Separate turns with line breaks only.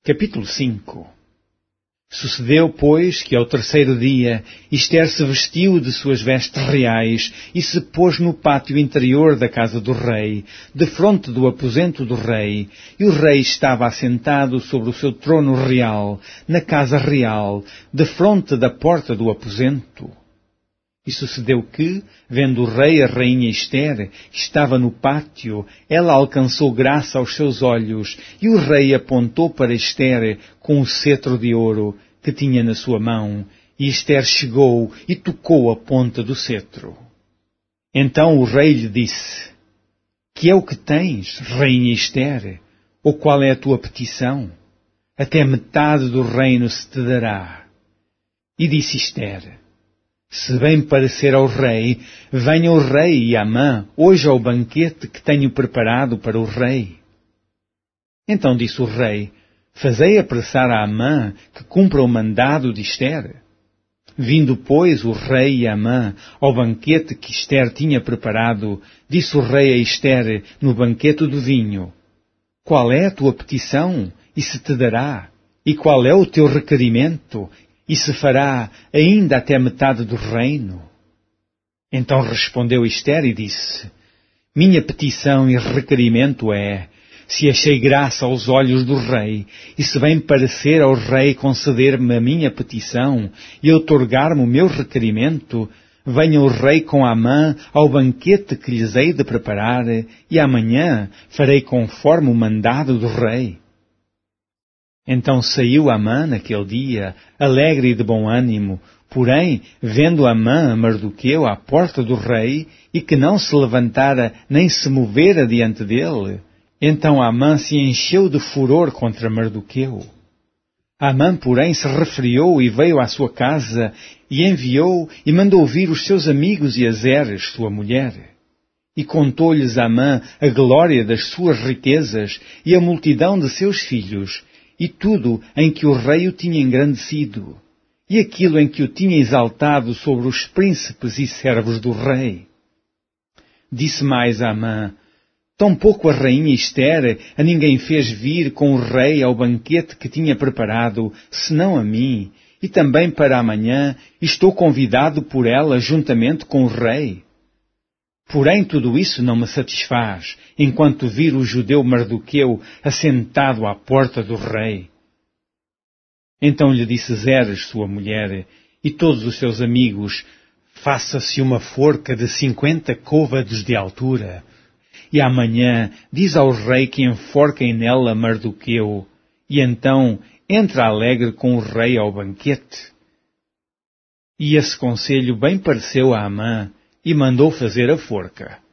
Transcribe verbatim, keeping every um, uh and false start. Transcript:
Capítulo cinco. Sucedeu, pois, que ao terceiro dia Ester se vestiu de suas vestes reais e se pôs no pátio interior da casa do rei, defronte do aposento do rei, e o rei estava assentado sobre o seu trono real, na casa real, defronte da porta do aposento. E sucedeu que, vendo o rei a rainha Ester, que estava no pátio, ela alcançou graça aos seus olhos, e o rei apontou para Ester com o cetro de ouro que tinha na sua mão, e Ester chegou e tocou a ponta do cetro. Então o rei lhe disse: Que é o que tens, rainha Ester? Ou qual é a tua petição? Até metade do reino se te dará. E disse Ester: Se bem parecer ao rei, venha o rei e Amã hoje ao banquete que tenho preparado para o rei. Então disse o rei: Fazei apressar a Amã que cumpra o mandado de Ester. Vindo, pois, o rei e Amã ao banquete que Ester tinha preparado, disse o rei a Ester no banquete do vinho: Qual é a tua petição? E se te dará. E qual é o teu requerimento? E se fará ainda até metade do reino? Então respondeu Ester e disse: Minha petição e requerimento é, se achei graça aos olhos do rei, e se bem parecer ao rei conceder-me a minha petição e outorgar-me o meu requerimento, venha o rei com Amã ao banquete que lhes hei de preparar, e amanhã farei conforme o mandado do rei. Então saiu Amã naquele dia, alegre e de bom ânimo, porém, vendo Amã a Mardoqueu à porta do rei, e que não se levantara nem se movera diante dele, então Amã se encheu de furor contra Mardoqueu. Amã, porém, se refriou e veio à sua casa, e enviou e mandou vir os seus amigos e a Zeres, sua mulher. E contou-lhes Amã a glória das suas riquezas e a multidão de seus filhos, e tudo em que o rei o tinha engrandecido, e aquilo em que o tinha exaltado sobre os príncipes e servos do rei. Disse mais Amã: Tampouco a rainha Ester a ninguém fez vir com o rei ao banquete que tinha preparado, senão a mim, e também para amanhã estou convidado por ela juntamente com o rei. Porém tudo isso não me satisfaz, enquanto vir o judeu Mardoqueu assentado à porta do rei. Então lhe disse Zeres, sua mulher, e todos os seus amigos: Faça-se uma forca de cinquenta côvados de altura, e amanhã diz ao rei que enforquem nela Mardoqueu, e então entra alegre com o rei ao banquete. E esse conselho bem pareceu a Amã, e mandou fazer a forca.